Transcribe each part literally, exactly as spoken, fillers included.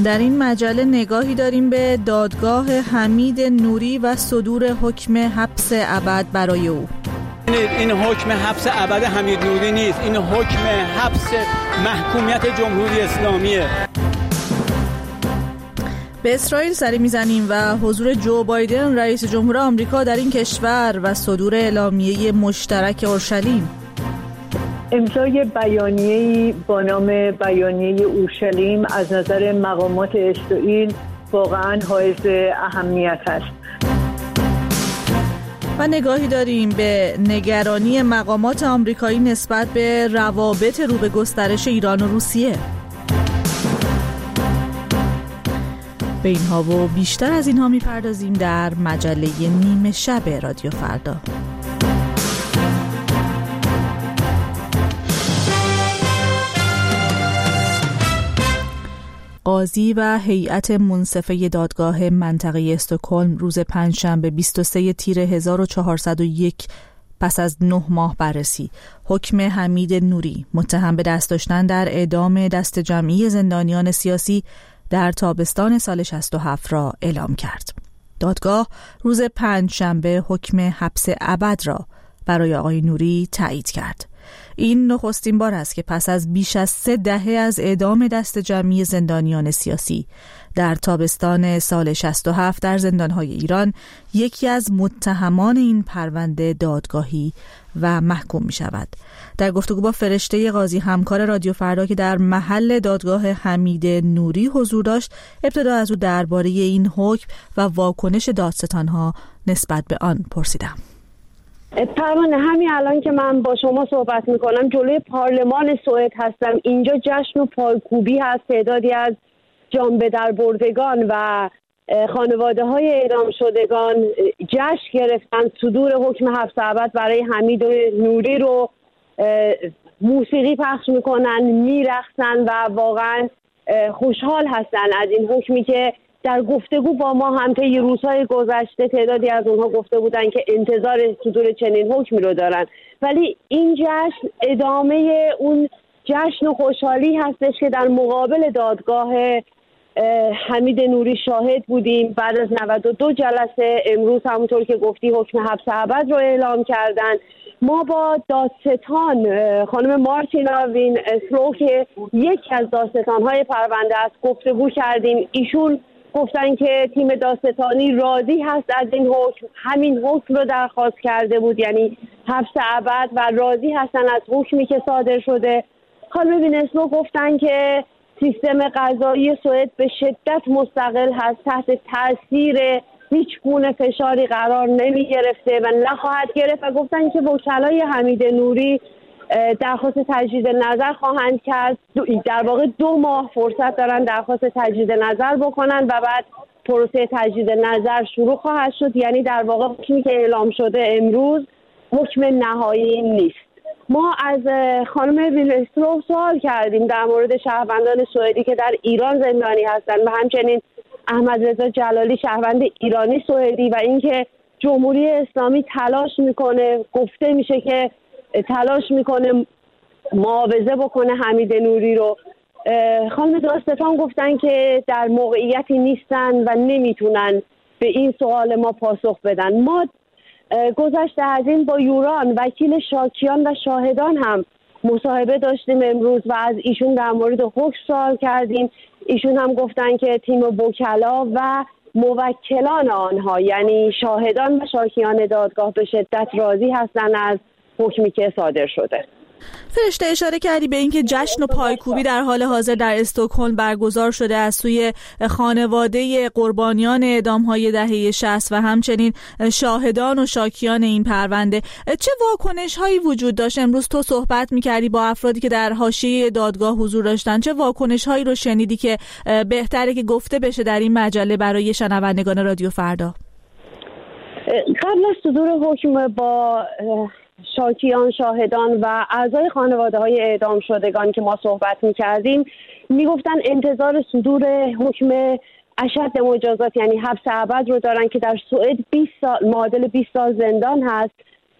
در این مجله نگاهی داریم به دادگاه حمید نوری و صدور حکم حبس ابد برای او. این حکم حبس ابد حمید نوری نیست، این حکم حبس محکومیت جمهوری اسلامیه. به اسرائیل سری میزنیم و حضور جو بایدن رئیس جمهور آمریکا در این کشور و صدور اعلامیه مشترک اورشلیم. امضای بیانیه‌ای با نام بیانیه اورشلیم از نظر مقامات اسرائیل واقعاً حائز اهمیت است. و نگاهی داریم به نگرانی مقامات آمریکایی نسبت به روابط رو به گسترش ایران و روسیه. به اینها و بیشتر از اینها میپردازیم در مجله نیمه شب رادیو فردا. قاضی و هیئت منصفه دادگاه منطقه استکهلم روز پنجشنبه بیست و سوم تیر هزار و چهارصد و یک پس از نه ماه بررسی حکم حمید نوری متهم به دست داشتن در اعدام دست جمعی زندانیان سیاسی در تابستان سال شصت و هفت را اعلام کرد. دادگاه روز پنجشنبه حکم حبس ابد را برای آقای نوری تایید کرد. این نخستین بار است که پس از بیش از سه دهه از اعدام دست جمعی زندانیان سیاسی در تابستان سال شصت و هفت در زندانهای ایران یکی از متهمان این پرونده دادگاهی و محکوم می شود. در گفتگو با فرشته قاضی همکار رادیو فردا که در محل دادگاه حمید نوری حضور داشت، ابتدا از او درباره این حکم و واکنش دادستانها نسبت به آن پرسیدم. پروانه، همین الان که من با شما صحبت میکنم جلوی پارلمان سوئد هستم. اینجا جشن و پایکوبی هست. تعدادی از جان به در بردگان و خانواده های اعدام شدگان جشن گرفتن. صدور حکم حبس ابد برای حمید نوری رو موسیقی پخش میکنن، میرقصن و واقعا خوشحال هستن از این حکمی که در گفتگو با ما هم طی روزهای گذشته تعدادی از اونها گفته بودن که انتظار صدور چنین حکمی رو دارن. ولی این جشن ادامه اون جشن و خوشحالی هستش که در مقابل دادگاه حمید نوری شاهد بودیم. بعد از نود و دو جلسه امروز همونطور که گفتی حکم حبس ابد رو اعلام کردن. ما با دادستان خانم مارتینا وین اسلو که یکی از دادستان‌های پرونده است گفتگو کردیم. ایشون گفتن که تیم دادستانی راضی هست از این حکم، همین حکم رو درخواست کرده بود، یعنی حبس ابد، و راضی هستن از حکمی که صادر شده. خانم وینسلو گفتن که سیستم قضایی سوئد به شدت مستقل هست، تحت تاثیر هیچ گونه فشاری قرار نمی گرفته و نخواهد گرفت و گفتن که وکلای حمید نوری درخواست تجدید نظر خواهند کرد. در واقع دو ماه فرصت دارن درخواست تجدید نظر بکنن و بعد پروسه تجدید نظر شروع خواهد شد. یعنی در واقع حکمی که اعلام شده امروز حکم نهایی نیست. ما از خانم ویلسترو سوال کردیم در مورد شهروندان سوئدی که در ایران زندانی هستند و همچنین احمد رضا جلالی شهروند ایرانی سوئدی و اینکه جمهوری اسلامی تلاش میکنه، گفته میشه که تلاش میکنه معاوضه بکنه حمید نوری رو. خانم دادستان گفتن که در موقعیتی نیستن و نمیتونن به این سوال ما پاسخ بدن. ما گذشته از این با یوران وکیل شاکیان و شاهدان هم مصاحبه داشتیم امروز و از ایشون در مورد حکم سوال کردیم. ایشون هم گفتن که تیم وکلا و موکلان آنها یعنی شاهدان و شاکیان دادگاه به شدت راضی هستن از حکمی که صادر شده. فرشته، اشاره کردی به اینکه جشن و پایکوبی در حال حاضر در استکهلم برگزار شده از سوی خانواده قربانیان اعدام‌های دهه شصت و همچنین شاهدان و شاکیان این پرونده. چه واکنش‌هایی وجود داشت؟ امروز تو صحبت می‌کردی با افرادی که در حاشیه دادگاه حضور داشتن. چه واکنش‌هایی رو شنیدی که بهتره که گفته بشه در این مجله برای شنوندگان رادیو فردا؟ قبل از صدور حکم با شاکیان، شاهدان و اعضای خانواده های اعدام شدگان که ما صحبت می کردیم می گفتن انتظار صدور حکم اشد مجازات یعنی حبس ابد رو دارن که در سوئد بیست سال معادل بیست سال زندان هست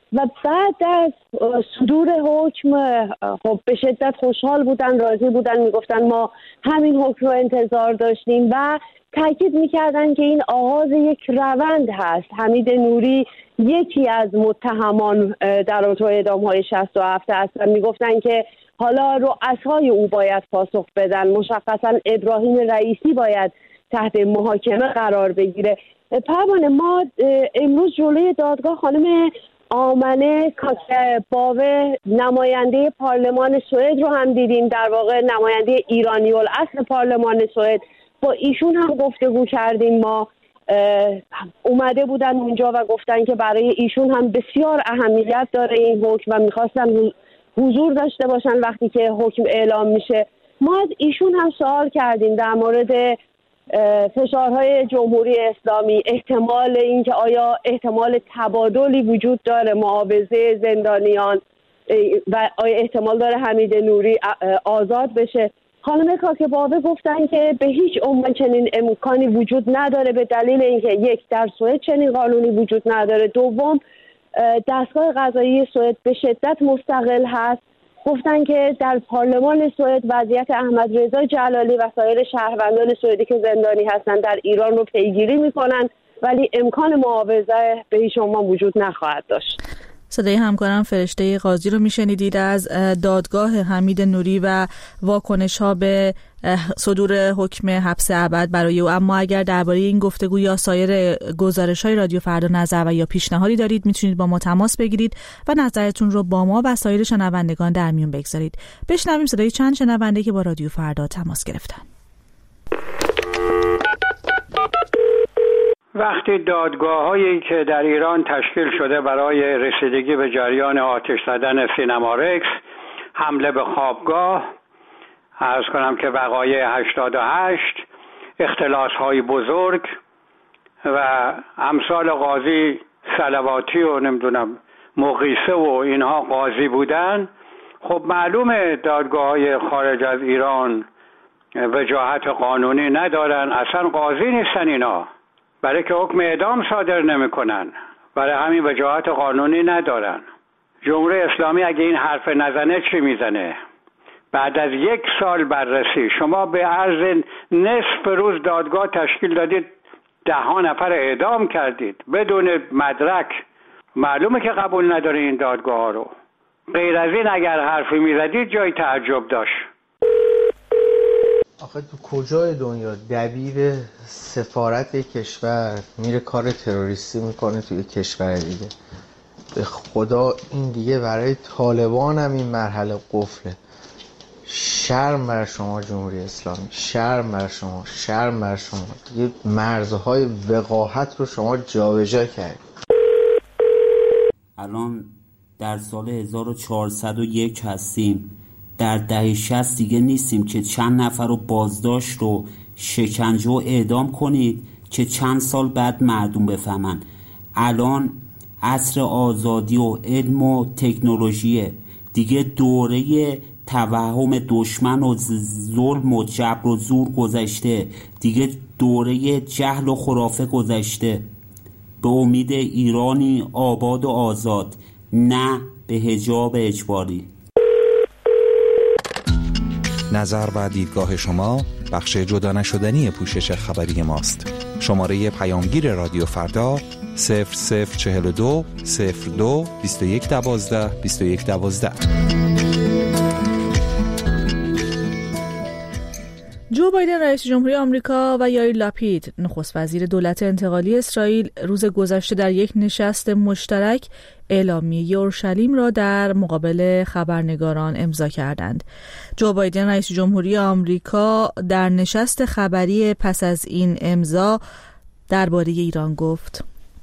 و بعد از صدور حکم خب به شدت خوشحال بودن، راضی بودن، میگفتن ما همین حکم رو انتظار داشتیم و تاکید میکردن که این آغاز یک روند هست. حمید نوری یکی از متهمان در اون اعدام‌های شصت و هفت هستن. میگفتن که حالا رؤسای او باید پاسخ بدن، مشخصا ابراهیم رئیسی باید تحت محاکمه قرار بگیره. پروانه، ما امروز جلوی دادگاه خانم آمنه کاکباوه نماینده پارلمان سوئد رو هم دیدیم، در واقع نماینده ایرانی الاصل پارلمان سوئد. با ایشون هم گفتگو کردیم. ما اومده بودن اونجا و گفتن که برای ایشون هم بسیار اهمیت داره این حکم و میخواستن حضور داشته باشن وقتی که حکم اعلام میشه. ما از ایشون هم سوال کردیم در مورد فشارهای جمهوری اسلامی، احتمال اینکه آیا احتمال تبادلی وجود داره معاوضه زندانیان و آیا احتمال داره حمید نوری آزاد بشه. خانم کاکباوه گفتن که به هیچ عنوان چنین امکانی وجود نداره، به دلیل اینکه یک، در سوئد چنین قانونی وجود نداره، دوم دستگاه قضایی سوئد به شدت مستقل هست. گفتن که در پارلمان سوئد وضعیت احمد رضا جلالی و سایر شهروندان سوئدی که زندانی هستند در ایران رو پیگیری میکنن، ولی امکان معاوضه به هیچ عنوان وجود نخواهد داشت. صدای همکارم فرشته قاضی رو میشنیدید از دادگاه حمید نوری و واکنش ها به صدور حکم حبس ابد برای او. اما اگر درباره این گفتگو یا سایر گزارش های رادیو فردا نظر و یا پیشنهادی دارید میتونید با ما تماس بگیرید و نظرتون رو با ما و سایر شنوندگان در میون بگذارید. بشنویم صدای چند شنونده که با رادیو فردا تماس گرفتن. وقتی دادگاه‌هایی که در ایران تشکیل شده برای رسیدگی به جریان آتش زدن سینما رکس، حمله به خوابگاه، عرض کنم که وقایع هشتاد و هشت، اختلاس‌های بزرگ و امثال قاضی صلواتی و نمیدونم مقیسه و اینها قاضی بودن، خب معلومه دادگاه‌های خارج از ایران وجاهت قانونی ندارن، اصلا قاضی نیستن اینا، برای که حکم اعدام صادر نمی کنن، برای همین وجاهت قانونی ندارن. جمهوری اسلامی اگه این حرف نزنه چی میزنه؟ بعد از یک سال بررسی شما به عرض نصف روز دادگاه تشکیل دادید، ده ها نفر اعدام کردید بدون مدرک. معلومه که قبول نداره این دادگاه ها رو. غیر از این اگر حرفی میزدید جای تعجب داشت. آخه تو کجای دنیا دبیر سفارت کشور میره کار تروریستی میکنه توی کشور دیگه؟ به خدا این دیگه برای طالبان هم این مرحله قفله. شرم بر شما جمهوری اسلامی، شرم بر شما، شرم بر شما. دیگه مرزهای وقاحت رو شما جابجا کردید. الان در سال هزار و چهارصد و یک هستیم، در دهه شصت دیگه نیستیم که چند نفر رو بازداشت رو شکنجه و اعدام کنید که چند سال بعد مردم بفهمن. الان عصر آزادی و علم و تکنولوژیه، دیگه دوره توهم دشمن و ظلم و جبر و زور گذشته، دیگه دوره جهل و خرافه گذشته. به امید ایرانی آباد و آزاد، نه به حجاب اجباری. نظر و دیدگاه شما بخش جدا نشدنی پوشش خبری ماست. شماره پیامگیر رادیو فردا صفر صفر چهل و دو صفر دو بیست و یک دوازده بیست و یک دوازده. جو بایدن رئیس جمهوری آمریکا و یائیر لاپید نخست وزیر دولت انتقالی اسرائیل روز گذشته در یک نشست مشترک اعلامیه اورشلیم را در مقابل خبرنگاران امضا کردند. جو بایدن رئیس جمهوری آمریکا در نشست خبری پس از این امضا درباره ایران گفت: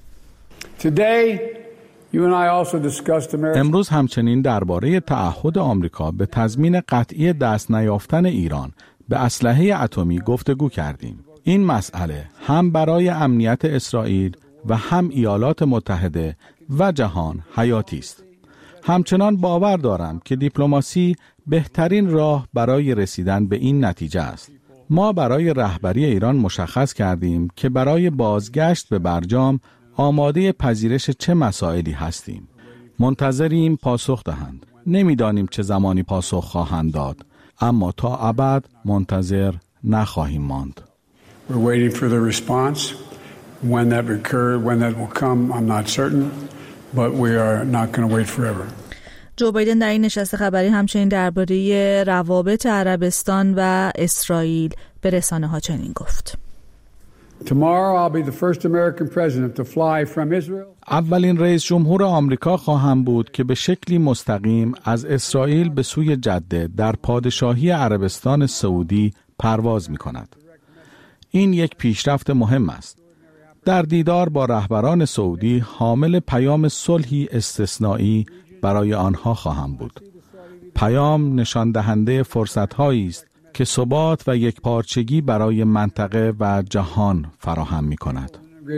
امروز همچنین درباره تعهد آمریکا به تضمین قطعی دست نیافتن ایران به اسلحه اتمی گفتگو کردیم. این مسئله هم برای امنیت اسرائیل و هم ایالات متحده و جهان حیاتی است. همچنان باور دارم که دیپلماسی بهترین راه برای رسیدن به این نتیجه است. ما برای رهبری ایران مشخص کردیم که برای بازگشت به برجام آماده پذیرش چه مسائلی هستیم. منتظریم پاسخ دهند. نمیدانیم چه زمانی پاسخ خواهند داد، اما تا ابد منتظر نخواهیم ماند. We're waiting for the response. When that occur, when that will come, I'm not certain, but we are not going to wait forever. جو بایدن در این نشست خبری همچنین درباره روابط عربستان و اسرائیل به رسانه‌ها چنین گفت: Tomorrow I'll be the first American president to fly from Israel. اولین رئیس جمهور آمریکا خواهم بود که به شکلی مستقیم از اسرائیل به سوی جده در پادشاهی عربستان سعودی پرواز می کند. این یک پیشرفت مهم است. در دیدار با رهبران سعودی حامل پیام صلحی استثنایی برای آنها خواهم بود. پیام نشان دهنده فرصت‌هایی است که ثبات و یکپارچگی برای منطقه و جهان فراهم می‌کند.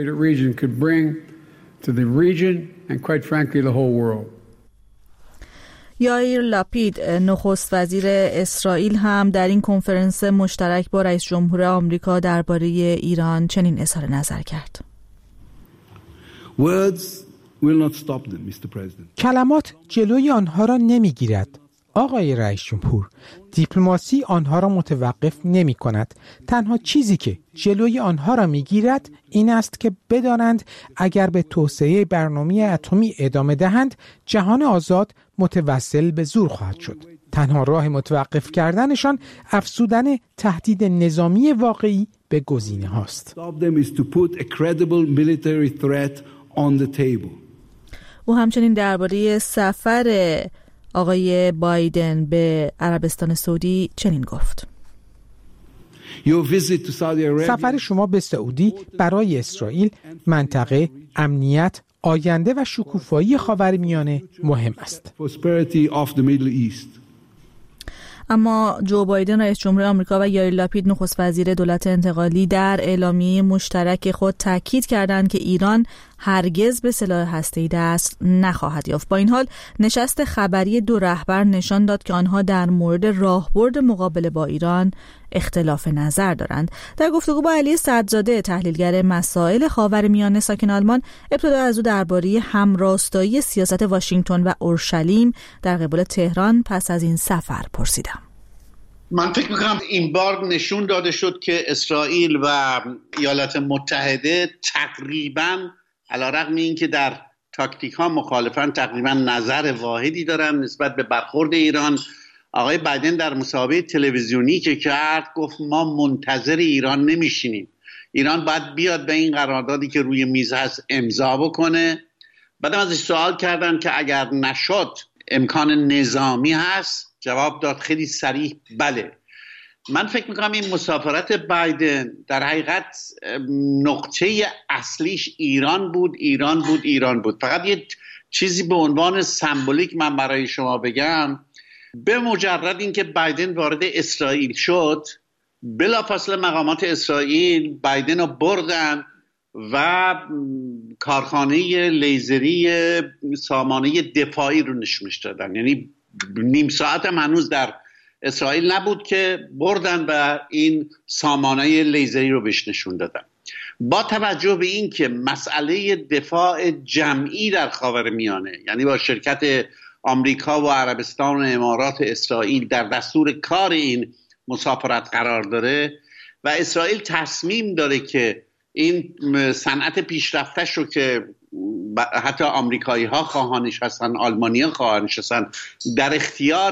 یائیر لاپید نخست وزیر اسرائیل هم در این کنفرانس مشترک با رئیس جمهور آمریکا درباره ایران چنین اظهار نظر کرد: کلمات جلوی آنها را نمیگیرد. آقای رئیس جمهور، دیپلماسی آنها را متوقف نمی کند. تنها چیزی که جلوی آنها را می گیرد این است که بدانند اگر به توسعه برنامه اتمی ادامه دهند، جهان آزاد متوسل به زور خواهد شد. تنها راه متوقف کردنشان افزودن تهدید نظامی واقعی به گزینه هاست. او همچنین درباره سفر آقای بایدن به عربستان سعودی چنین گفت: سفر شما به سعودی برای اسرائیل، منطقه، امنیت، آینده و شکوفایی خاورمیانه مهم است. اما جو بایدن رئیس جمهور آمریکا و یائیر لاپید نخست وزیر دولت انتقالی در اعلامیه مشترک خود تاکید کردند که ایران هرگز به سلاح هسته‌ای دست نخواهد یافت. با این حال نشست خبری دو رهبر نشان داد که آنها در مورد راهبرد مقابله با ایران اختلاف نظر دارند. در گفتگو با علی صدرزاده تحلیلگر مسائل خاورمیانه ساکن آلمان، ابتدا از او درباره همراستایی سیاست واشنگتن و اورشلیم در قبال تهران پس از این سفر پرسیدم. من فکر میکنم این بار نشون داده شد که اسرائیل و ایالات متحده تقریباً علیرغم این که در تاکتیک ها مخالفن تقریباً نظر واحدی دارن نسبت به برخورد ایران. آقای بایدن در مصاحبه تلویزیونی که کرد گفت ما منتظر ایران نمیشینیم. ایران باید بیاد به این قراردادی که روی میز هست امضا بکنه. بعدم ازش سوال کردن که اگر نشد امکان نظامی هست، جواب داد خیلی صریح بله. من فکر میکنم این مسافرت بایدن در حقیقت نقطه اصلیش ایران بود ایران بود ایران بود. فقط یه چیزی به عنوان سمبولیک من برای شما بگم، به مجرد اینکه بایدن وارد اسرائیل شد، بلافاصله مقامات اسرائیل بایدن رو بردن و کارخانه لیزری سامانه دفاعی رو نشونش دادن. یعنی نیم ساعت هم هنوز در اسرائیل نبود که بردن و این سامانه لیزری رو بهش نشون دادن. با توجه به این که مسئله دفاع جمعی در خاورمیانه، یعنی با شرکت آمریکا و عربستان و امارات اسرائیل در دستور کار این مسافرت قرار داره و اسرائیل تصمیم داره که این صنعت پیشرفتش رو که حتی آمریکایی ها خواهانش هستن، آلمانی ها خواهانش هستن، در اختیار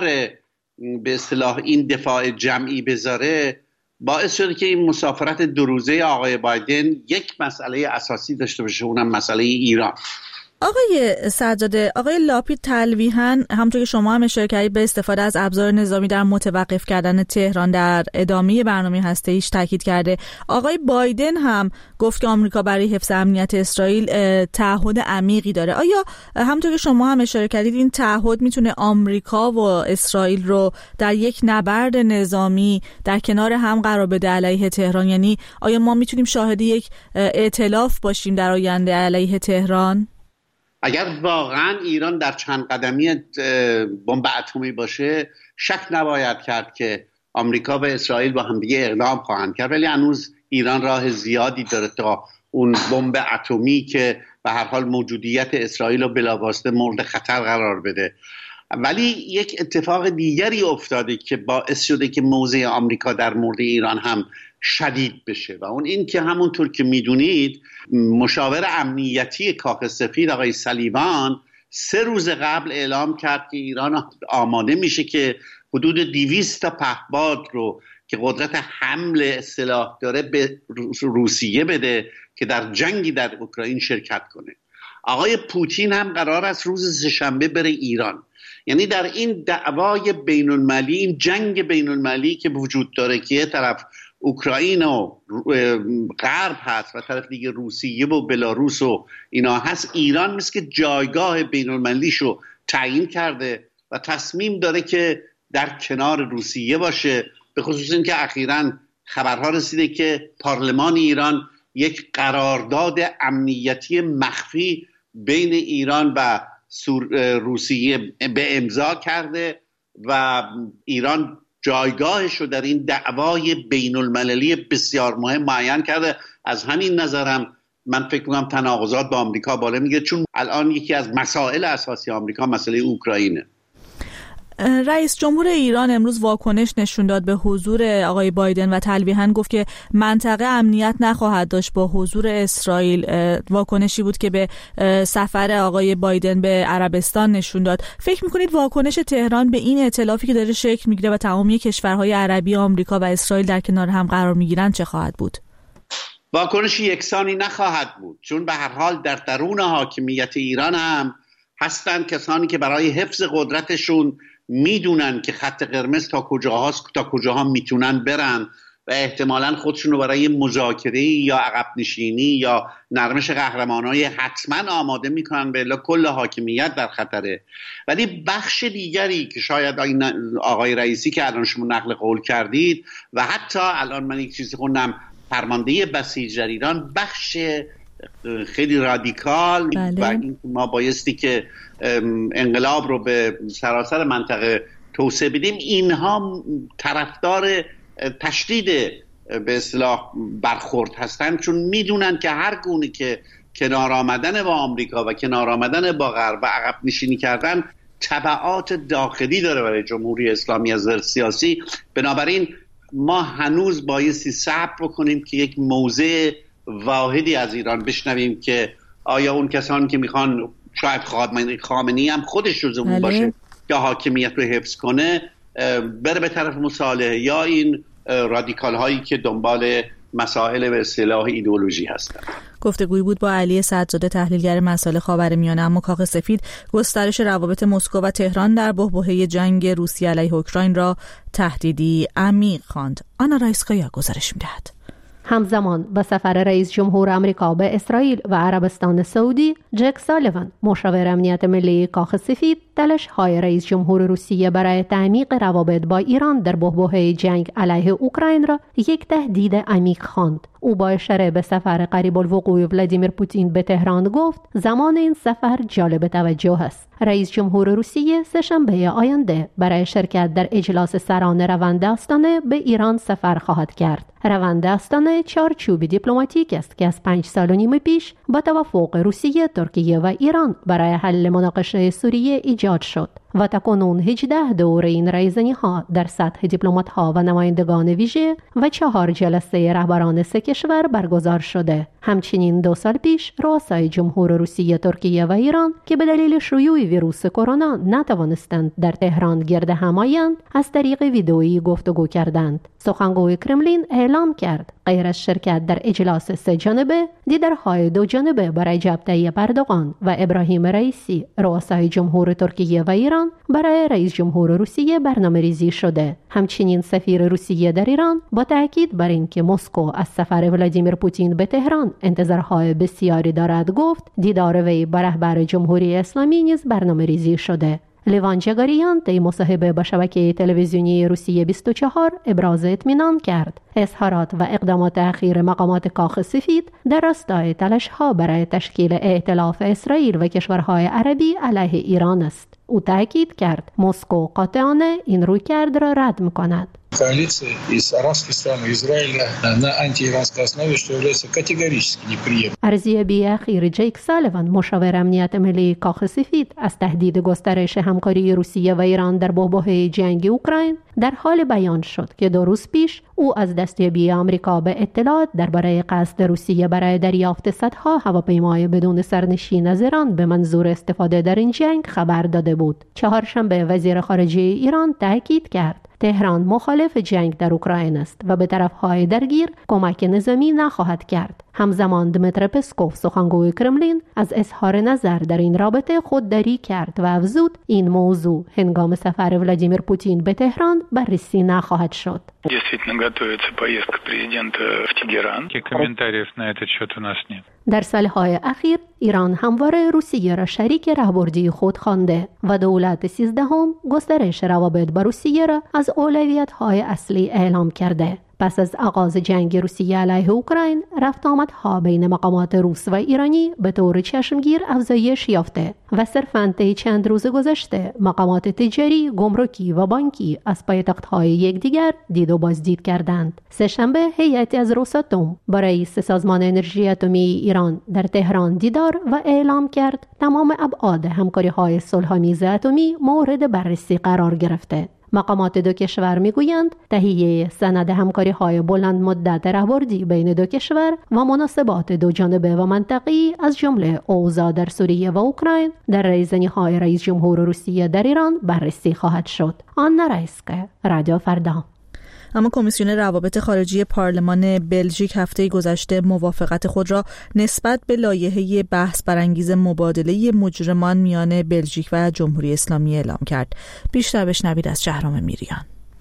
به اصطلاح این دفاع جمعی بذاره، باعث شده که این مسافرت دو روزه آقای بایدن یک مسئله اساسی داشته باشه، اونم مسئله ایران. آقای صدرزاده، آقای لاپید تلویحاً همونطور که شما هم اشاره کردید به استفاده از ابزار نظامی در متوقف کردن تهران در ادامه برنامه هسته‌ایش تاکید کرده. آقای بایدن هم گفت که آمریکا برای حفظ امنیت اسرائیل تعهد عمیقی داره. آیا همونطور که شما هم اشاره کردید این تعهد میتونه آمریکا و اسرائیل رو در یک نبرد نظامی در کنار هم قرار بده علیه تهران؟ یعنی آیا ما میتونیم شاهد یک ائتلاف باشیم در آینده علیه تهران؟ اگر واقعا ایران در چند قدمی بمب اتمی باشه، شک نباید کرد که آمریکا و اسرائیل با همدیگه اقدام خواهند کرد، ولی هنوز ایران راه زیادی داره تا اون بمب اتمی که به هر حال موجودیت اسرائیل رو بلافاصله مورد خطر قرار بده. ولی یک اتفاق دیگری افتاده که باعث شده که موضع آمریکا در مورد ایران هم شدید بشه و اون این که همونطور که میدونید مشاور امنیتی کاخ سفید آقای سالیوان سه روز قبل اعلام کرد که ایران آماده میشه که حدود دویست تا پهپاد رو که قدرت حمل سلاح داره به روسیه بده که در جنگی در اوکراین شرکت کنه. آقای پوتین هم قرار است روز سه‌شنبه بره ایران. یعنی در این دعوای بین المللی، این جنگ بین المللی که وجود داره که یه طرف اوکراین و غرب هست و طرف دیگه روسیه و بلاروس و اینا هست، ایران مثل که جایگاه بین المللیشو تعیین کرده و تصمیم داره که در کنار روسیه باشه. به خصوص این که اخیراً خبرها رسیده که پارلمان ایران یک قرارداد امنیتی مخفی بین ایران و روسیه به امضا کرده و ایران جایگاهش رو در این دعوای بین المللی بسیار مهم معین کرده. از همین نظرم من فکر می‌کنم تناقضات با آمریکا بالا میگه، چون الان یکی از مسائل اساسی آمریکا مسئله اوکراینه. رئیس جمهور ایران امروز واکنش نشون داد به حضور آقای بایدن و تلویحاً گفت که منطقه امنیت نخواهد داشت با حضور اسرائیل. واکنشی بود که به سفر آقای بایدن به عربستان نشون داد. فکر میکنید واکنش تهران به این ائتلافی که داره شکل میگیره و تمامی کشورهای عربی، آمریکا و اسرائیل در کنار هم قرار میگیرن چه خواهد بود؟ واکنش یکسانی نخواهد بود، چون به هر حال در درون حاکمیت ایران هم هستن کسانی که برای حفظ قدرتشون میدونن که خط قرمز تا کجاهاست، تا کجاها میتونن برن و احتمالاً خودشون رو برای مذاکره یا عقب نشینی یا نرمش قهرمانای حتما آماده میکنن، به الا کل حاکمیت در خطره. ولی بخش دیگری که شاید آقای رئیسی که الان شما نقل قول کردید و حتی الان من یک چیزی خوندم فرمانده بسیج در ایران، بخش خیلی رادیکال بله. و این ما بایستی که انقلاب رو به سراسر منطقه توسعه بدیم، اینها طرفدار تشدید به اصطلاح برخورد هستن، چون میدونن که هر گونه که کنار آمدن با آمریکا و کنار آمدن با غرب و عقب نشینی کردن تبعات داخلی داره برای جمهوری اسلامی از نظر سیاسی. بنابراین ما هنوز بایستی صبر بکنیم که یک موضع واحدی از ایران بشنویم که آیا اون کسانی که میخوان، شاید خامنه‌ای هم خودش جزو اون باشه یا حاکمیت رو حفظ کنه، بره به طرف مصالحه، یا این رادیکال هایی که دنبال مسائل به اصطلاح ایدئولوژی هستند. گفتگویی بود با علی سعدزاده، تحلیلگر مسائل خاورمیانه. اما کاخ سفید گسترش روابط مسکو و تهران در بحبوحه جنگ روسیه علیه اوکراین را تهدیدی عمیق خواند. آنا رایسکایا گزارش می‌دهد. همزمان با سفر رئیس جمهور آمریکا به اسرائیل و عربستان سعودی، جک سالیوان، مشاور امنیت ملی کاخ سفید، تلاش‌های رئیس جمهور روسیه برای تعمیق روابط با ایران در بحبوحه جنگ علیه اوکراین را یک تهدید عمیق خواند. او با اشاره به سفر قریب الوقوع ولادیمیر پوتین به تهران گفت زمان این سفر جالب توجه است. رئیس جمهور روسیه سه‌شنبه آینده برای شرکت در اجلاس سران روند آستانه به ایران سفر خواهد کرد. روند آستانه چارچوبی دیپلماتیک است که از پنج سال و نیم پیش با توافق روسیه، ترکیه و ایران برای حل مناقشه سوریه ایجاد شد و تاکنون هجده دوره این رایزنی ها در سطح دیپلمات ها و نمایندگان ویژه و چهار جلسه رهبران سه کشور برگزار شده. همچنین دو سال پیش رؤسای جمهور روسیه، ترکیه و ایران که به دلیل شیوع ویروس کرونا نتوانستند در تهران گرد هم آیند، از طریق ویدئویی گفتگو کردند. سخنگوی کرملین اعلام کرد غیر از شرکت در اجلاس سه جانبه، دیدارهای دو جانبه برای رجب طیب اردوغان و ابراهیم رئیسی، رؤسای جمهور ترکیه و ایران، برای رئیس جمهور روسیه برنامه ریزی شده. همچنین سفیر روسیه در ایران با تاکید بر اینکه مسکو از سفر ولادیمیر پوتین به تهران انتظارهای بسیاری دارد گفت دیدار وی با رهبر جمهوری اسلامی نیز برنامه ریزی شده. لیوان جگاریان طی مصاحبه با شبکه تلویزیونی روسیه بیست و چهار ابراز اطمینان کرد. اظهارات و اقدامات اخیر مقامات کاخ سفید در راستای تلاش‌ها برای تشکیل ائتلاف اسرائیل و کشورهای عربی علیه ایران است. او تاکید کرد مسکو قاطعانه این رویکرد را رد می‌کند. Коалиция из арабских стран и Израиля на антииранской основе, что является категорически неприемлемым. ارزیابی اخیر جیک سالیوان مشاور امنیت ملی کاخ سفید از تهدید گسترش همکاری روسیه و ایران در بحبوحه جنگ اوکراین در حال بیان شد که دو روز پیش او از دستیابی آمریکا به اطلاعات درباره قصد روسیه برای دریافت صدها هواپیمای بدون سرنشین از ایران به منظور استفاده در این جنگ خبر داده بود. چهارشنبه وزیر خارجه ایران تاکید کرد تهران مخالف جنگ در اوکراین است و به طرف‌های درگیر کمک نظامی نخواهد کرد. همزمان دمیتر پسکوف سخنگوی کرملین از اظهار نظر در این رابطه خودداری کرد و افزود این موضوع هنگام سفر ولادیمیر پوتین به تهران بررسی نخواهد شد. Действительно готовится поездка президента в Тегеран. Комментариев на этот счет у нас нет. در سالهای اخیر ایران همواره روسیه را شریک راهبردی خود خوانده و دولت سیزدهم گسترش روابط با روسیه را از اولویت‌های اصلی اعلام کرده. پس از آغاز جنگ روسیه علیه اوکراین، رفت آمدها بین مقامات روس و ایرانی به طور چشمگیر افزایش یافته و صرفاً طی چند روز گذشته مقامات تجاری، گمرکی و بانکی از پایتخت‌های یکدیگر دید و بازدید کردند. سه‌شنبه هیئتی از روساتوم با رئیس سازمان انرژی اتمی ایران در تهران دیدار و اعلام کرد تمام ابعاد همکاری‌های صلح‌آمیز اتمی مورد بررسی قرار گرفته. مقامات دو کشور میگویند تهیه سند همکاری‌های بلند مدت راهبردی بین دو کشور و مناسبات دو جانبه و منطقه‌ای از جمله اوضاع در سوریه و اوکراین در رایزنی‌های رئیس جمهور روسیه در ایران بررسی خواهد شد. آنا رایسکه، رادیو فردا. اما کمیسیون روابط خارجی پارلمان بلژیک هفته گذشته موافقت خود را نسبت به لایحه بحث برانگیز مبادله مجرمان میان بلژیک و جمهوری اسلامی اعلام کرد. بیشتر بشنوید از شهرام میریان.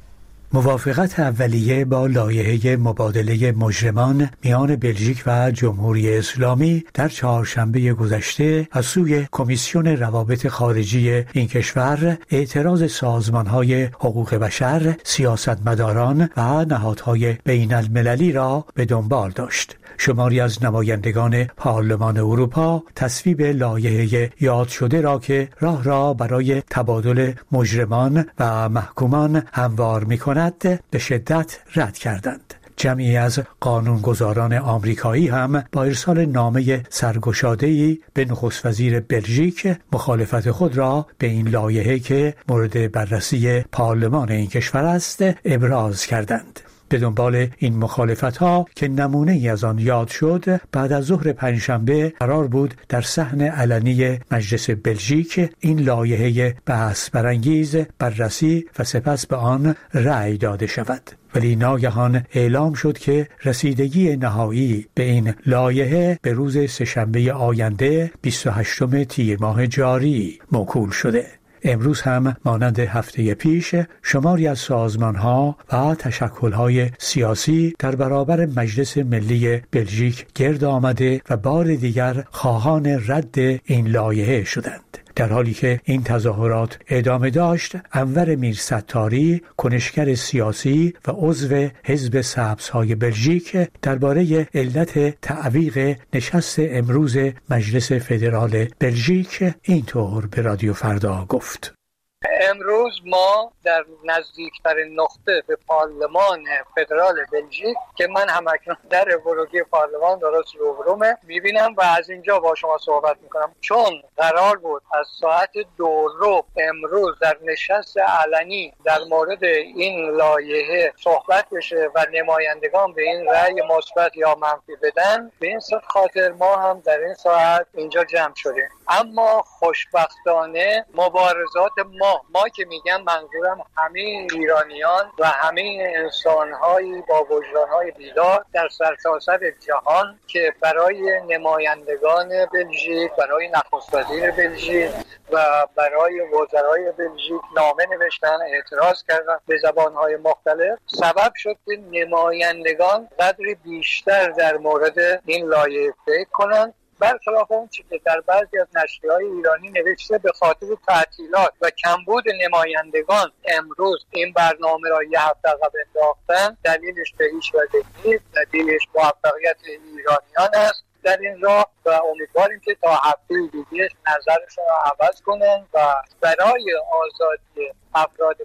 موافقت اولیه با لایحه مبادله مجرمان میان بلژیک و جمهوری اسلامی در چهارشنبه گذشته از سوی کمیسیون روابط خارجی این کشور اعتراض سازمان‌های حقوق بشر، سیاستمداران و نهادهای بین المللی را به دنبال داشت. شماری از نمایندگان پارلمان اروپا تصویب لایحه یاد شده را که راه را برای تبادل مجرمان و محکومان هموار می‌کند به شدت رد کردند. جمعی از قانونگذاران آمریکایی هم با ارسال نامه سرگشاده‌ای به نخست وزیر بلژیک مخالفت خود را به این لایحه که مورد بررسی پارلمان این کشور است ابراز کردند. به دنبال این مخالفت‌ها که نمونه ای از آن یاد شد، بعد از ظهر پنجشنبه قرار بود در صحن علنی مجلس بلژیک این لایحه بحث برانگیز بررسی و سپس به آن رأی داده شود. ولی ناگهان اعلام شد که رسیدگی نهایی به این لایحه به روز سه‌شنبه آینده بیست و هشتم تیر ماه جاری موکول شده. امروز هم مانند هفته پیش شماری از سازمان‌ها و تشکل‌های سیاسی در برابر مجلس ملی بلژیک گرد آمده و بار دیگر خواهان رد این لایحه شدند. در حالی که این تظاهرات ادامه داشت، انور میرستاری، کنشگر سیاسی و عضو حزب سبزهای بلژیک درباره علت تعویق نشست امروز مجلس فدرال بلژیک اینطور به رادیو فردا گفت: امروز ما در نزدیکترین نقطه به پارلمان فدرال بلژیک که من همکنون در ورودی پارلمان درست روبرومه میبینم و از اینجا با شما صحبت میکنم، چون قرار بود از ساعت دو رو امروز در نشست علنی در مورد این لایحه صحبت بشه و نمایندگان به این رأی مثبت یا منفی بدن، به این صورت خاطر ما هم در این ساعت اینجا جمع شدیم. اما خوشبختانه مبارزات ما ما که میگم منظورم همه ایرانیان و همه انسان‌های با وجدان‌های بیدار در سرتاسر جهان که برای نمایندگان بلژیک، برای نخست وزیر بلژیک و برای وزرای بلژیک نامه نوشتن، اعتراض کردن به زبان‌های مختلف، سبب شد که نمایندگان قدری بیشتر در مورد این لایحه فکر کنند، برخلاف اون چیزی که در بعضی از نشریه‌های ایرانی نوشته به خاطر تعطیلات و کمبود نمایندگان امروز این برنامه را یه هفته عقب انداختن. دلیلش به هیچ وجه نیست، دلیلش موفقیت ایرانیان است در این راه و امیدواریم که تا هفته دیگه نظرشون را عوض کنن و برای آزادی افراد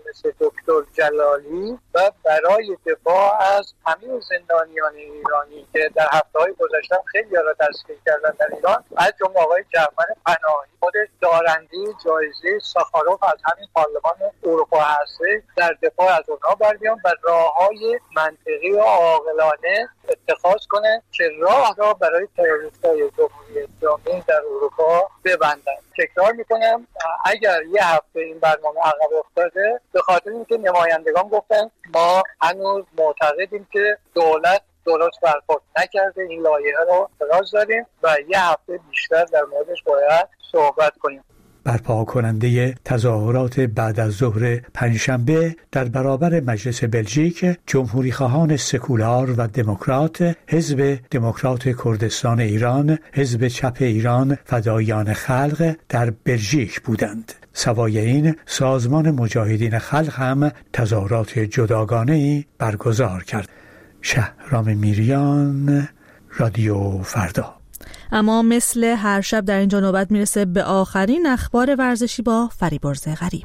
مثل دکتر جلالی و برای دفاع از همه زندانیان ایرانی که در هفته‌های گذشته خیلی را دستگیر کردن در ایران، از جمله آقای جرمن پناهی خودش دارنده جایزه ساخاروف از همین پارلمان اروپا هسته، در دفاع از اونها بر بیان و راه‌های منطقی و عاقلانه اتخاذ کنه که راه را برای تروریست‌های جمهوری اسلامی در اروپا ببندند. تکرار میکنم اگر یه هفته این برنامه عقب افتاده به خاطر اینکه نمایندگان گفتن ما هنوز معتقدیم که دولت درست برخورد نکرده، این لایحه رو اعتراض داریم و یه هفته بیشتر در موردش باید صحبت کنیم. برپا کننده تظاهرات بعد از ظهر پنجشنبه در برابر مجلس بلژیک، جمهوری خواهان سکولار و دموکرات، حزب دموکرات کردستان ایران، حزب چپ ایران فداییان خلق در بلژیک بودند. سوای این، سازمان مجاهدین خلق هم تظاهرات جداگانه‌ای برگزار کرد. شهرام میریان، رادیو فردا. اما مثل هر شب در اینجا نوبت میرسه به آخرین اخبار ورزشی با فریبرز غریب.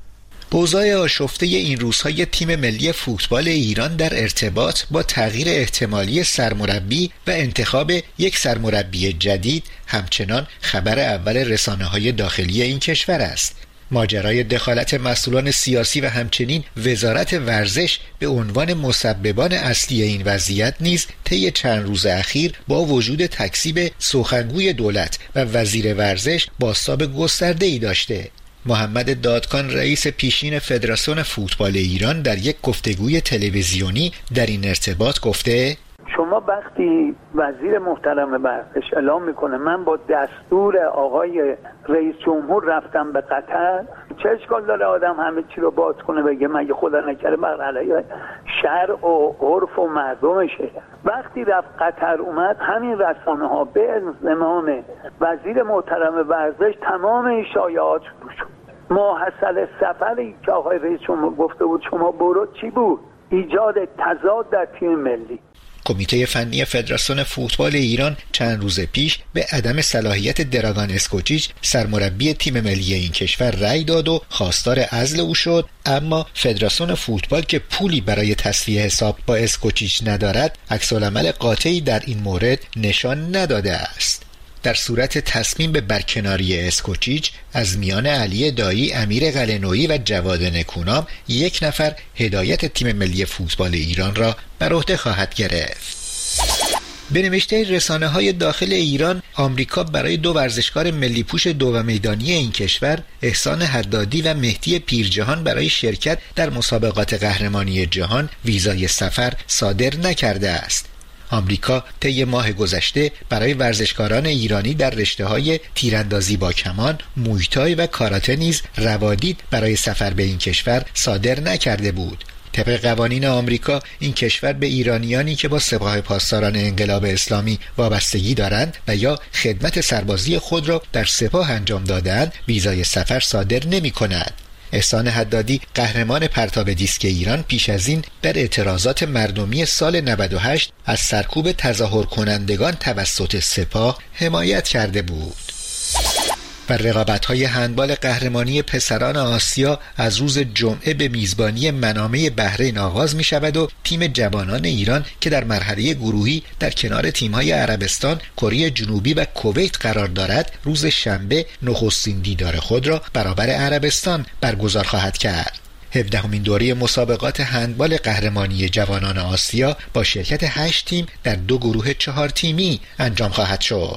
اوضاع آشفته این روزهای تیم ملی فوتبال ایران در ارتباط با تغییر احتمالی سرمربی و انتخاب یک سرمربی جدید همچنان خبر اول رسانه‌های داخلی این کشور است. ماجرای دخالت مسئولان سیاسی و همچنین وزارت ورزش به عنوان مسببان اصلی این وضعیت نیز طی چند روز اخیر با وجود تکذیب سخنگوی دولت و وزیر ورزش بازتاب گسترده‌ای داشته. محمد دادکان رئیس پیشین فدراسیون فوتبال ایران در یک گفتگوی تلویزیونی در این ارتباط گفته: شما وقتی وزیر محترم ورزش اعلام میکنه من با دستور آقای رئیس جمهور رفتم به قطر، چه اشکال داره آدم همه چی رو باز کنه بگه مگه خدا نکره بر علیه شرع و عرف و مردمشه؟ وقتی رفت قطر اومد همین رسانه ها به زمام وزیر محترم ورزش تمام این شایعات شروع شد. ماحصل سفری که آقای رئیس جمهور گفته بود شما برو چی بود؟ ایجاد تضاد در تیم ملی. کمیته فنی فدراسیون فوتبال ایران چند روز پیش به عدم صلاحیت دراگان اسکوچیچ سرمربی تیم ملی این کشور رأی داد و خواستار عزل او شد، اما فدراسیون فوتبال که پولی برای تسویه حساب با اسکوچیچ ندارد عکس‌العمل قاطعی در این مورد نشان نداده است. در صورت تصمیم به برکناری اسکوچیچ از میان علی دایی، امیر قلعه‌نویی و جواد نکونام یک نفر هدایت تیم ملی فوتبال ایران را بر عهده خواهد گرفت. به نوشته رسانه‌های داخل ایران، آمریکا برای دو ورزشکار ملی پوش دو و میدانی این کشور، احسان حدادی و مهدی پیرجهان، برای شرکت در مسابقات قهرمانی جهان ویزای سفر صادر نکرده است. آمریکا طی ماه گذشته برای ورزشکاران ایرانی در رشته‌های تیراندازی با کمان، مویتای و کاراته نیز روادید برای سفر به این کشور صادر نکرده بود. طبق قوانین آمریکا این کشور به ایرانیانی که با سپاه پاسداران انقلاب اسلامی وابستگی دارند و یا خدمت سربازی خود را در سپاه انجام دادند ویزای سفر صادر نمی‌کند. احسان حدادی، قهرمان پرتاب دیسک ایران، پیش از این در اعتراضات مردمی سال نود و هشت از سرکوب تظاهر کنندگان توسط سپاه حمایت کرده بود. و رقابت‌های هندبال قهرمانی پسران آسیا از روز جمعه به میزبانی منامه بحرین آغاز می شود و تیم جوانان ایران که در مرحله گروهی در کنار تیم‌های عربستان، کره جنوبی و کویت قرار دارد، روز شنبه نخستین دیدار خود را برابر عربستان برگزار خواهد کرد. هفدهمین دوره مسابقات هندبال قهرمانی جوانان آسیا با شرکت هشت تیم در دو گروه چهار تیمی انجام خواهد شد.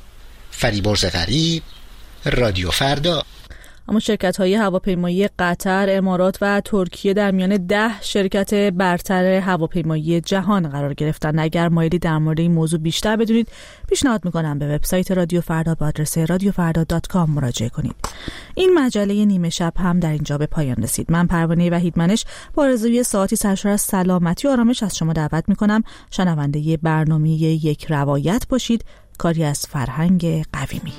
فریبرز غریب، رادیو فردا. اما شرکت‌های هواپیمایی قطر، امارات و ترکیه در میان ده شرکت برتر هواپیمایی جهان قرار گرفتند. اگر مایلی در مورد این موضوع بیشتر بدونید، پیشنهاد می‌کنم به وبسایت رادیو فردا با آدرس رادیو فردا دات کام مراجعه کنید. این مجله نیمه شب هم در اینجا به پایان رسید. من پروانه وحیدمنش با آرزوی ساعتی سرشار از سلامتی و آرامش از شما دعوت می‌کنم شنونده برنامه یک روایت باشید، کاری از فرهنگ قویمی.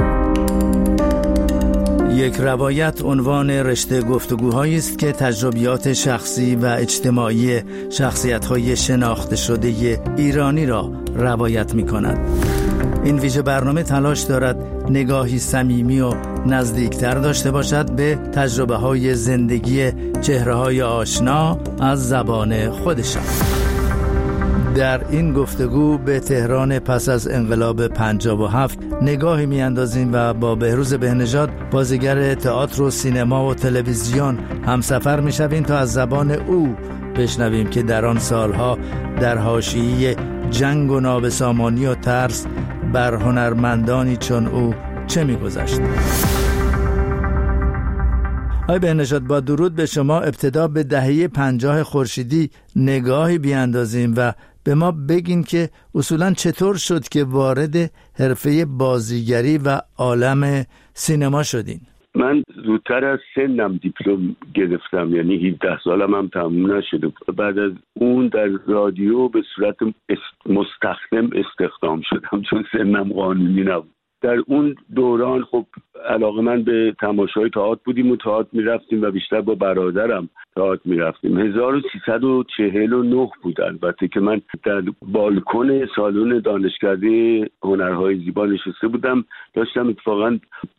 یک روایت عنوان رشته گفتگوهایی است که تجربیات شخصی و اجتماعی شخصیت‌های شناخته شده ایرانی را روایت می‌کند. این ویژه برنامه تلاش دارد نگاهی صمیمی و نزدیکتر داشته باشد به تجربه های زندگی چهره های آشنا از زبان خودشان. در این گفتگو به تهران پس از انقلاب پنجاه و هفت نگاهی میاندازیم و با بهروز بهنژاد، بازیگر تئاتر و سینما و تلویزیون، همسفر میشویم تا از زبان او بشنویم که در آن سالها در حاشیه جنگ و نابسامانی و ترس بر هنرمندانی چون او چه میگذشت. آقای بهنژاد، با درود به شما، ابتدا به دهه پنجاه خورشیدی نگاهی بیاندازیم و به ما بگین که اصولاً چطور شد که وارد حرفه بازیگری و عالم سینما شدین؟ من زودتر از سنم دیپلم گرفتم، یعنی هفده سالم هم تموم نشده. بعد از اون در رادیو به صورت مستخدم استخدام شدم چون سنم قانونی نبود. در اون دوران خب علاقه من به تماشای تئاتر بودیم و تئاتر میرفتیم و بیشتر با برادرم تئاتر میرفتیم. هزار و سیصد و چهل و نه بود البته که من در بالکن سالن دانشکده هنرهای زیبا نشسته بودم، داشتم اتفاقا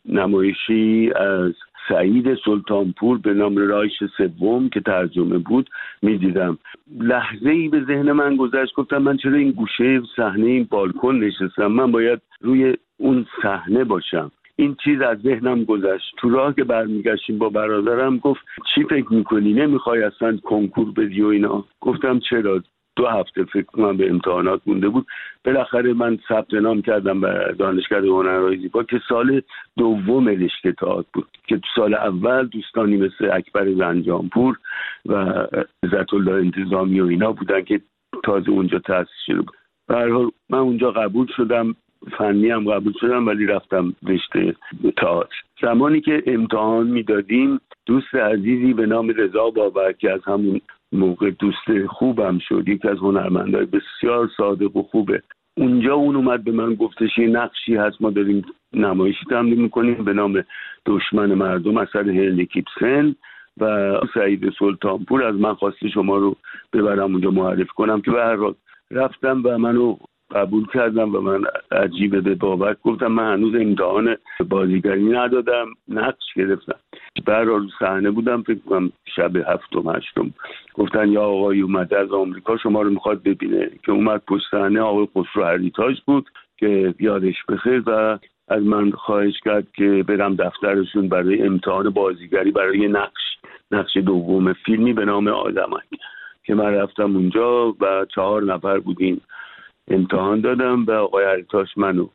نمایشی از سعید سلطانپور به نام رایش سوم که ترجمه بود میدیدم. لحظه ای به ذهن من گذشت، گفتم من چرا این گوشه صحنه این بالکن نشستم، من باید روی اون صحنه باشم. این چیز از ذهنم گذشت. تو راه که برمیگشتیم با برادرم گفت چی فکر میکنی، نمیخوای اصلا کنکور بدی و اینا؟ گفتم چرا؟ دو هفته فکر کنم به امتحانات مونده بود. بالاخره من ثبت نام کردم به دانشکده هنرهای زیبا که سال دوم رشته تئاتر بود که تو سال اول دوستانی مثل اکبر زنجانپور و عزت الله انتظامی و اینا بودن که تازه اونجا تأسیس شده بود. به هر حال من اونجا قبول شدم، فنی هم قبول شدم، ولی رفتم رشته تئاتر. زمانی که امتحان میدادیم دوست عزیزی به نام رضا بابر که از همون موقع دوست خوبم شد، یکی از هنرمندای بسیار صادق و خوبه، اونجا اون اومد به من گفتش یه نقشی هست، ما داریم نمایشی تمرین میکنیم به نام دشمن مردم اثر هنری کیپسن و سعید سلطانپور از من خواسته شما رو ببرم اونجا معرفی کنم که به هر حال رفتم و منو قبول کردم و من عجیبه به بابک گفتم من هنوز امتحان بازیگری ندادم، نقش گرفتم. بعد رو صحنه بودم، فکر کنم شب هفتم هشتم، گفتن یا آقای اومده از آمریکا شما رو میخواد ببینه. که اومد پشت صحنه آقای خسرو هریتاج بود که یادش بخیر و از من خواهش کرد که برم دفترشون برای امتحان بازیگری برای نقش نقش دوم فیلمی به نام آدمک که من رفتم اونجا و چهار نفر بودیم، امتحان دادم و آقای هریتاش منو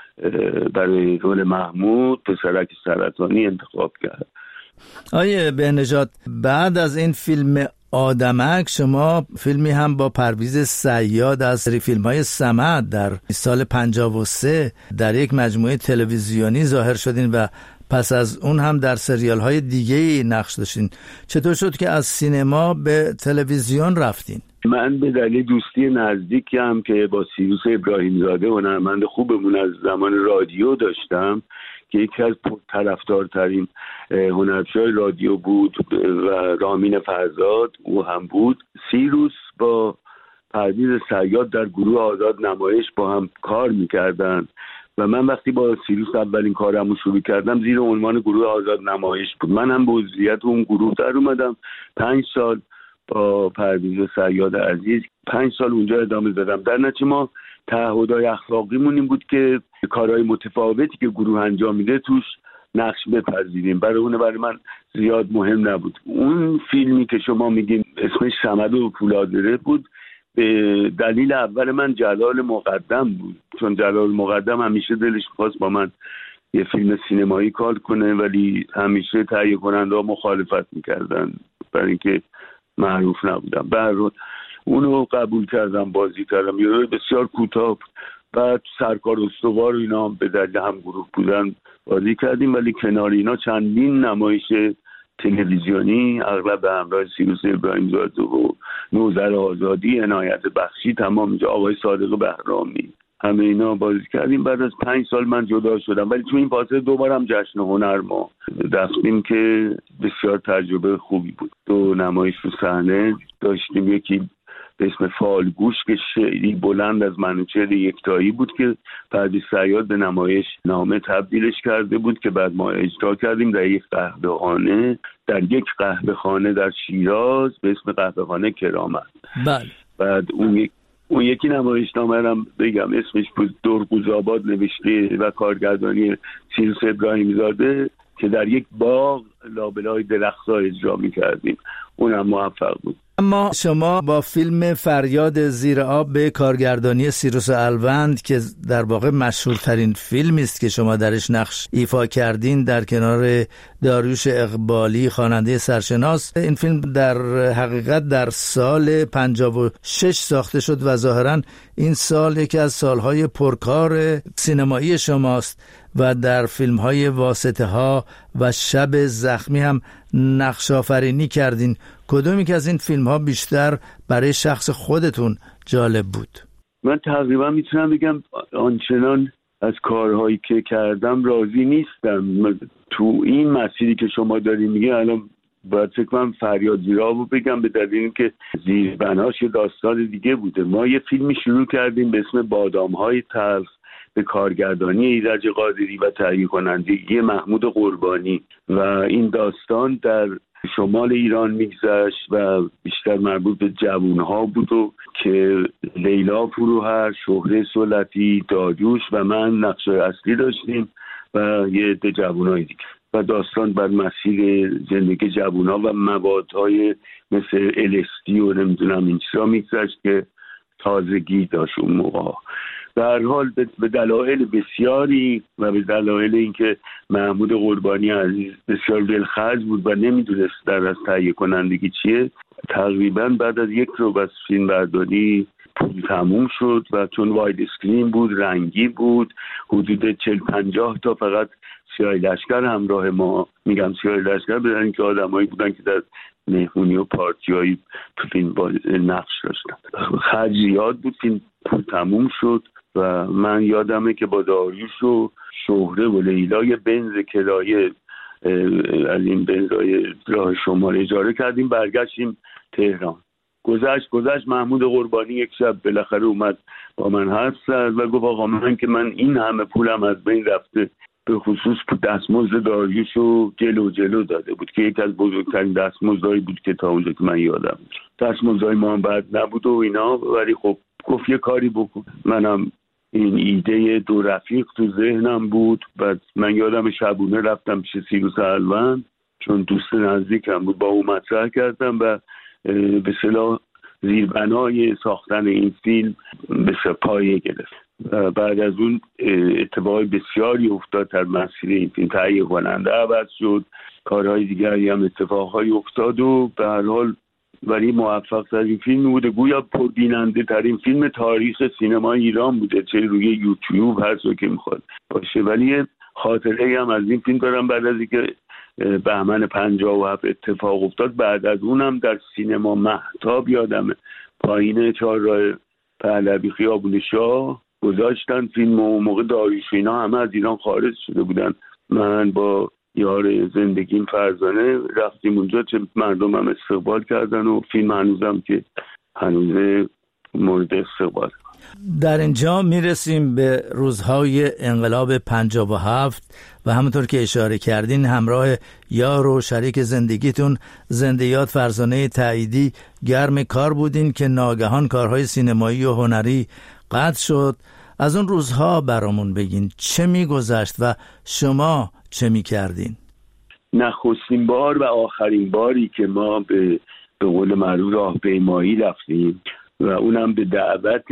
برای رول محمود پسرک سرطانی انتخاب کرد. آیه بهنژاد، بعد از این فیلم آدمک شما فیلمی هم با پرویز صیاد از سری فیلم‌های صمد در سال پنجاه و سه در یک مجموعه تلویزیونی ظاهر شدین و پس از اون هم در سریال‌های دیگه‌ای نقش داشتین. چطور شد که از سینما به تلویزیون رفتین؟ من به دلیل دوستی نزدیکی هم که با سیروس ابراهیمزاده هنرمند خوبمون از زمان رادیو داشتم که یکی از پرطرفدارترین هنرپیشه‌های رادیو بود و رامین فرزاد او هم بود. سیروس با پرویز صیاد در گروه آزاد نمایش با هم کار میکردن و من وقتی با سیروس اولین کارمو شروع کردم زیر عنوان گروه آزاد نمایش بود. من هم به عضویت اون گروه در اومدم. پنج سال با پرویز صیاد عزیز پنج سال اونجا ادامه دادم. در نتیجه ما تعهدهای اخلاقیمون این بود که کارهای متفاوتی که گروه انجام میده توش نقش بپذیریم. برای اون برای من زیاد مهم نبود. اون فیلمی که شما میگین اسمش صمد و پولادره بود، به دلیل اول من جلال مقدم بود، چون جلال مقدم همیشه دلش خواست با من یه فیلم سینمایی کار کنه ولی همیشه تهیه کننده ها مخالفت میکردن برای اینکه معروف نبودم. برای اونو قبول کردم، بازی کردم. یه روی بسیار کوتاه. بعد سرکار استوار و اینا به دلیل هم گروه بودن بازی کردیم، ولی کنار اینا چندین نمایش تلویزیونی اغلب به همراه سیروس ابراهیمزاده و نوذر آزادی، عنایت بخشی، تمام اینجا آقای صادق بهرامی، همه اینا بازی کردیم. بعد از پنج سال من جدا شدم، ولی تو این فاصله دوبارم جشن هنر ما رفتیم که بسیار تجربه خوبی بود. دو نمایش رو صحنه داشتیم، یکی به اسم فالگوش که شعری بلند از منوچهر یکتایی بود که پرویز صیاد به نمایش نامه تبدیلش کرده بود که بعد ما اجرا کردیم در یک قهوه‌خانه در یک قهوه‌خانه در شیراز به اسم قهوه‌خانه کرامت. بله. بعد اون یک اون یکی نمایشنامه هم بگم اسمش بود درقوزآباد نوشته و کارگردانی سیروس ابراهیم زاده که در یک باغ لابلای درخت‌ها اجرا می‌کردیم. اونم موفق بود. اما شما با فیلم فریاد زیر آب به کارگردانی سیروس الوند که در واقع مشهورترین فیلمی است که شما درش نقش ایفا کردین در کنار داریوش اقبالی خواننده سرشناس، این فیلم در حقیقت در سال پنجاه و شش ساخته شد و ظاهراً این سال یکی از سالهای پرکار سینمایی شماست و در فیلم‌های واسطه ها و شب زخمی هم نقش آفرینی کردین. کدومی که از این فیلم‌ها بیشتر برای شخص خودتون جالب بود؟ من تقریبا میتونم بگم آنچنان از کارهایی که کردم راضی نیستم. تو این مسیری که شما داری میگه الان باید فکر کنم فریاد زیر آب بگم به دلیل اینکه زیربناش یه داستان دیگه بوده. ما یه فیلمی شروع کردیم به اسم بادام‌های تلخ به کارگردانی ایرج قادری و تهیه کنندگی محمود قربانی و این داستان در شمال ایران میگذشت و بیشتر مربوط به جوانها بود و که لیلا فروهر، شهره سلطی، داریوش و من نقش اصلی داشتیم و یه عده جوانای دیگه و داستان بر مسیر زندگی جوانها و موادهای مثل ال‌اس‌دی و نمیدونم این چیزا میگذشت که تازگی داشت اون موقع. در حال به دلایل بسیاری و به دلایل اینکه محمود قربانی عزیز بسیار دلخرج بود و نمیدونست در از تهیه کنندگی چیه، تقریبا بعد از یک رو بس فیلم برداری پول تموم شد و چون واید اسکرین بود، رنگی بود، حدود چهل پنجاه تا فقط سیاهی لشکر همراه ما، میگم سیاهی لشکر بدن که آدمایی بودن که در مهمونی و پارتیایی تو فیلم با نقش داشتن. خرج زیاد بود، فیلم پول تموم شد و من یادمه که با داریوش و شهره و لیلا یه بنز کرایه از این بنزای راه شمال اجاره کردیم، برگشتیم تهران. گذشت گذشت محمود قربانی یک شب بالاخره اومد با من حرف زد و گفت آقا من که من این همه پولم از بین رفته، به خصوص دستمزد داریوش رو جلو جلو داده بود که یک از بزرگترین دستمزدهایی بود که تا اونجا که من یادم دستمزدهای ما هم بد نبود و اینا، ولی خب گفت یه کاری بکن. منم این ایده دو رفیق تو ذهنم بود. بعد من یادم شبونه رفتم پیش سیروس الوند چون دوست نزدیکم بود، با اون مطرح کردم و به اصطلاح زیربنای ساختن این فیلم به پایه گرفت. بعد از اون اتفاقای بسیاری افتاد در مسیر این فیلم، تهیه کننده عوض شد، کارهای دیگری هم اتفاقهای افتاد و به هر حال ولی موفق ترین فیلم بوده، گویا پربیننده ترین فیلم تاریخ سینما ایران بوده، چه روی یوتیوب هر جا که میخواد باشه. ولی خاطره هم از این فیلم دارم بعد از اینکه بهمن پنجاه و هفت اتفاق افتاد، بعد از اونم در سینما مهتاب یادمه پایین چهارراه پهلوی خیابون شاه گذاشتن فیلم و موقع داریوش اینا همه از ایران خارج شده بودن. من با یار زندگیم فرزانه رفتیم اونجا، چه مردم هم استقبال کردن و فیلم هنوزم که هنوز مورد استقبال. در اینجا میرسیم به روزهای انقلاب پنجاه و هفت و همونطور که اشاره کردین همراه یار و شریک زندگیتون زنده‌یاد فرزانه تاییدی گرم کار بودین که ناگهان کارهای سینمایی و هنری قطع شد. از اون روزها برامون بگین چه میگذشت و شما چه میکردین؟ نخستین بار و آخرین باری که ما به به قول معروف راهپیمایی رفتیم و اونم به دعوت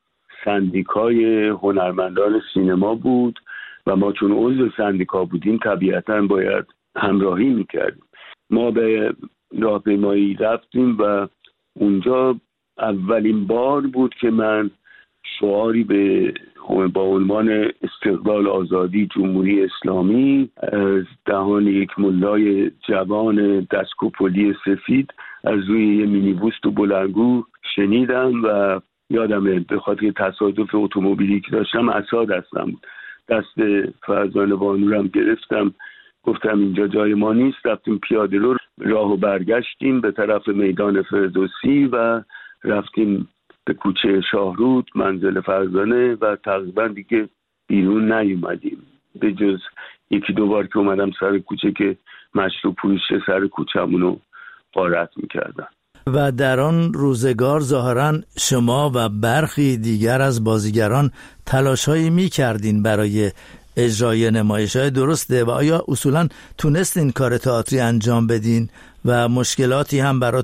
سندیکای هنرمندان سینما بود و ما چون عضو سندیکا بودیم طبیعتاً باید همراهی میکردیم. ما به راهپیمایی رفتیم و اونجا اولین بار بود که من شعاری به با عنوان استقلال آزادی جمهوری اسلامی از دهان یک ملای جوان دستکوپولی سفید از روی یه مینیبوس تو بلندگو شنیدم و یادمه به خاطر تصادف اتومبیلی که داشتم عصا دستم بود، دست فرزانه بانورم گرفتم، گفتم اینجا جای ما نیست، رفتیم پیاده رو راه و برگشتیم به طرف میدان فردوسی و رفتیم به کوچه شاهرود منزل فرزانه و تقریبا دیگه بیرون نیومدیم، به جز یکی دو بار که اومدم سر کوچه که مشروب فروش سر کوچه‌مونو غارت میکردن. و در آن روزگار ظاهراً شما و برخی دیگر از بازیگران تلاش‌هایی می‌کردین برای اجرای نمایش‌های درسته و آیا اصولاً تونستین کار تئاتری انجام بدین و مشکلاتی هم برای